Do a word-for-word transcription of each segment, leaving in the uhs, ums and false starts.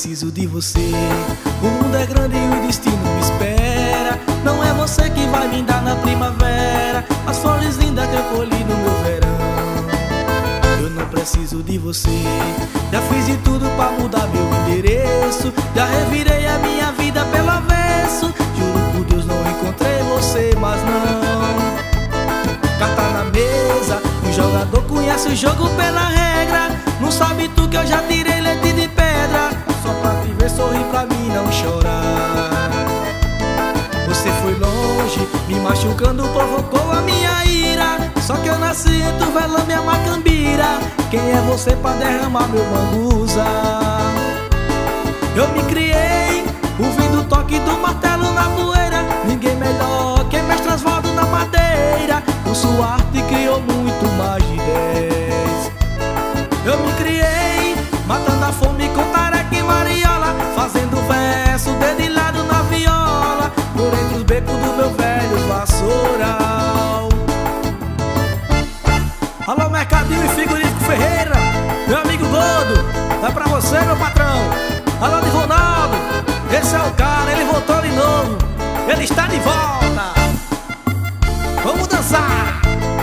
preciso de você. O mundo é grande e o destino me espera. Não é você que vai me dar na primavera as flores lindas que eu colhi no meu verão. Eu não preciso de você. Já fiz de tudo pra mudar meu endereço. Já revirei a minha vida pelo avesso. Juro por Deus não encontrei você, mas não. Carta na mesa, o jogador conhece o jogo pela regra. Não sabe tu que eu já tirei leite de pedra, só pra te ver sorrir, pra mim não chorar. Você foi longe, me machucando, provocou a minha ira. Só que eu nasci entre o velame e a macambira. Quem é você pra derramar meu manguza? Eu me criei ouvindo o toque do martelo na poeira. Ninguém melhor que mestre Osvaldo na madeira. Com sua arte criou muito mais de dez. Eu me criei matando a fome com tareca e mariola, fazendo verso dedilhado na viola, por entre os becos do meu velho vassoural. Alô, Mercadinho e Frigorífico Ferreira, meu amigo gordo, é pra você, meu patrão. Alô, de Ronaldo, esse é o cara, ele voltou de novo, ele está de volta. Vamos dançar!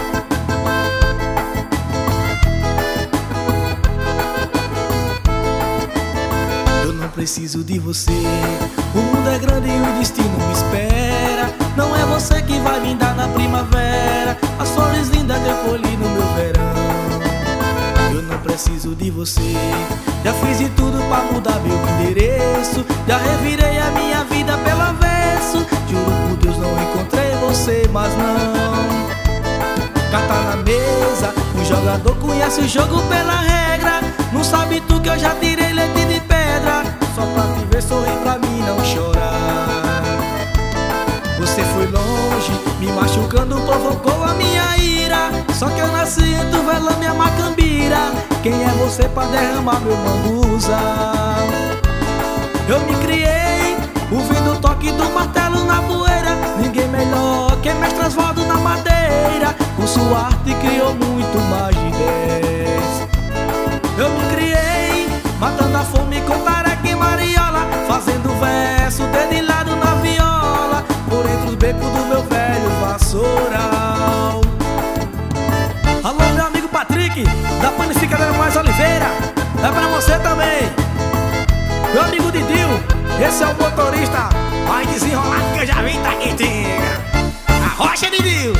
Eu não preciso de você. O mundo é grande e o destino me espera. Não é você que vai me dar na primavera as flores lindas que eu colhi no meu verão. Eu não preciso de você. Já fiz de tudo pra mudar meu endereço. Já revirei a minha vida pelo avesso. Juro por Deus não encontrei você, mas não. Carta na mesa, o jogador conhece o jogo pela regra. Não sabe tu que eu já tirei leite de pedra, só pra te ver sorrir, pra mim não chorar. Você foi longe, me machucando, provocou a minha ira. Só que eu nasci entre o velame e a macambira. Quem é você pra derramar meu manguza? Eu me criei ouvindo o toque do martelo na poeira. Ninguém melhor que mestre Osvaldo na madeira. Com sua arte criou muito mais de dez. Eu me criei matando a fome com tareca e mariola, fazendo verso dedilhado na viola, por entre os becos do meu velho vassoural. Alô, meu amigo Patrick, da Panificadora Mais Oliveira, é pra você também. Meu amigo Didil, esse é o motorista mais desenrolado que eu já vi em Taquitinga. A rocha, Didil!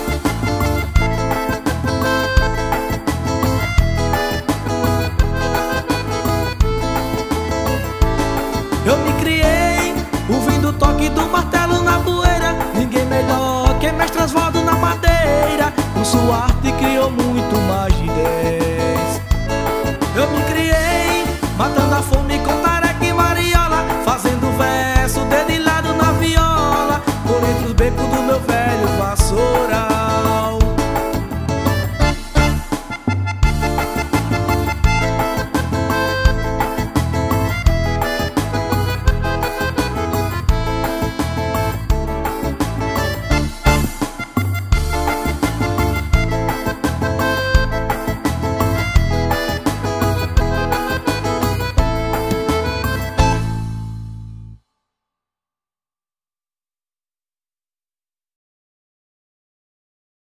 Eu me criei ouvindo o toque do martelo na poeira. Ninguém melhor que mestre Osvaldo na madeira. Com sua arte criou muito mais de dez. Eu me criei matando a fome com tareca e mariola, fazendo verso dedilhado na viola, por entre os becos do meu velho vassoura.